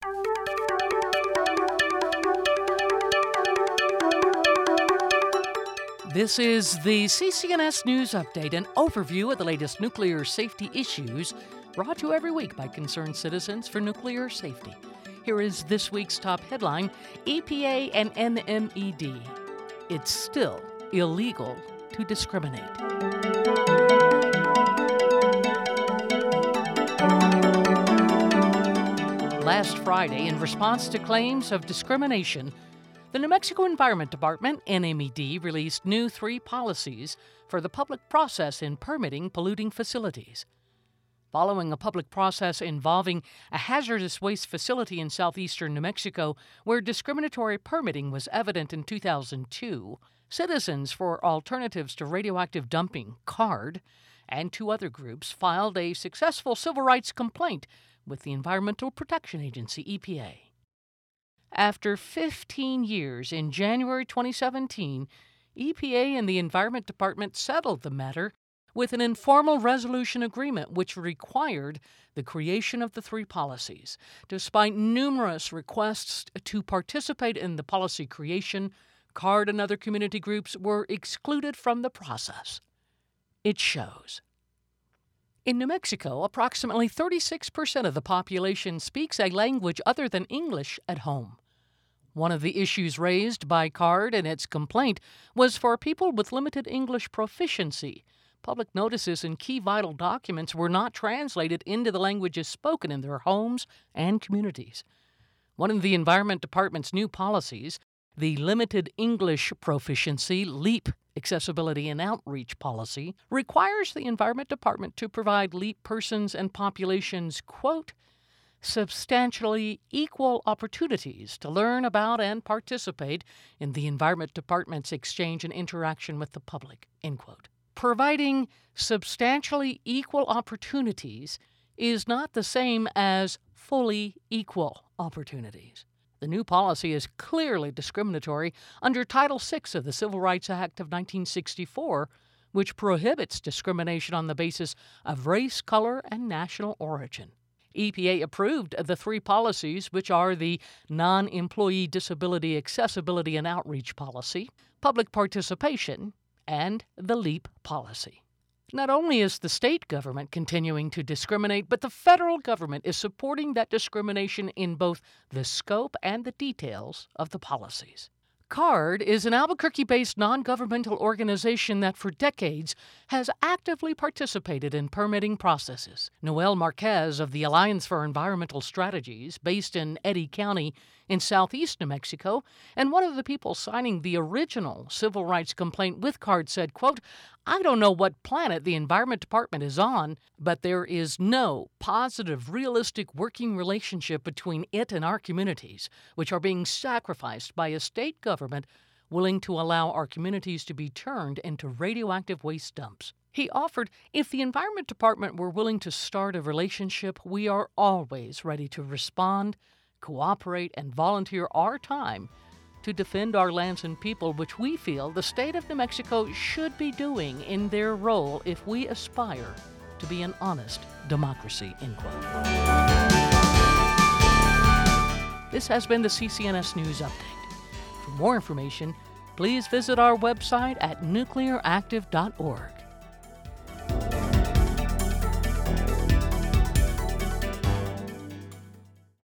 This is the CCNS News Update, an overview of the latest nuclear safety issues, brought to you every week by concerned citizens for nuclear safety. Here is this week's top headline: EPA and NMED. It's still illegal to discriminate. Last Friday, in response to claims of discrimination, the New Mexico Environment Department, NMED, released new 3 policies for the public process in permitting polluting facilities. Following a public process involving a hazardous waste facility in southeastern New Mexico where discriminatory permitting was evident in 2002, Citizens for Alternatives to Radioactive Dumping, CARD, and 2 other groups filed a successful civil rights complaint with the Environmental Protection Agency, EPA. After 15 years, in January 2017, EPA and the Environment Department settled the matter with an informal resolution agreement which required the creation of the 3 policies. Despite numerous requests to participate in the policy creation, CARD and other community groups were excluded from the process. It shows. In New Mexico, approximately 36% of the population speaks a language other than English at home. One of the issues raised by CARD in its complaint was for people with limited English proficiency. Public notices and key vital documents were not translated into the languages spoken in their homes and communities. One of the Environment Department's new policies, the Limited English Proficiency LEAP Accessibility and Outreach Policy, requires the Environment Department to provide LEAP persons and populations, quote, substantially equal opportunities to learn about and participate in the Environment Department's exchange and interaction with the public, end quote. Providing substantially equal opportunities is not the same as fully equal opportunities. The new policy is clearly discriminatory under Title VI of the Civil Rights Act of 1964, which prohibits discrimination on the basis of race, color, and national origin. EPA approved the 3 policies, which are the Non-Employee Disability Accessibility and Outreach Policy, Public Participation, and the LEAP Policy. Not only is the state government continuing to discriminate, but the federal government is supporting that discrimination in both the scope and the details of the policies. CARD is an Albuquerque-based non-governmental organization that for decades has actively participated in permitting processes. Noel Marquez of the Alliance for Environmental Strategies, based in Eddy County in southeast New Mexico, and one of the people signing the original civil rights complaint with CARD said, quote, I don't know what planet the Environment Department is on, but there is no positive, realistic working relationship between it and our communities, which are being sacrificed by a state government willing to allow our communities to be turned into radioactive waste dumps. He offered, if the Environment Department were willing to start a relationship, we are always ready to respond, cooperate, and volunteer our time to defend our lands and people, which we feel the state of New Mexico should be doing in their role if we aspire to be an honest democracy, end quote. This has been the CCNS News Update. For more information, please visit our website at nuclearactive.org.